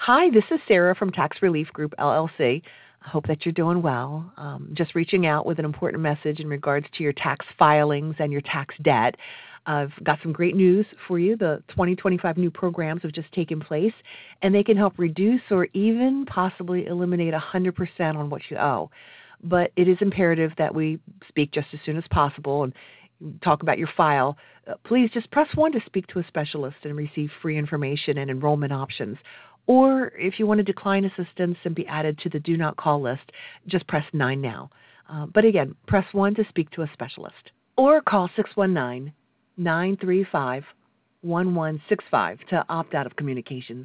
Hi, this is Sarah from Tax Relief Group LLC. I hope that you're doing well. Just reaching out with an important message in regards to your tax filings and your tax debt. I've got some great news for you. The 2025 new programs have just taken place, and they can help reduce or even possibly eliminate 100% on what you owe. But it is imperative that we speak just as soon as possible and talk about your file. Please just press 1 to speak to a specialist and receive free information and enrollment options. Or if you want to decline assistance and be added to the do not call list, just press 9 now. But again, press 1 to speak to a specialist. Or call 619-935-1165 to opt out of communications.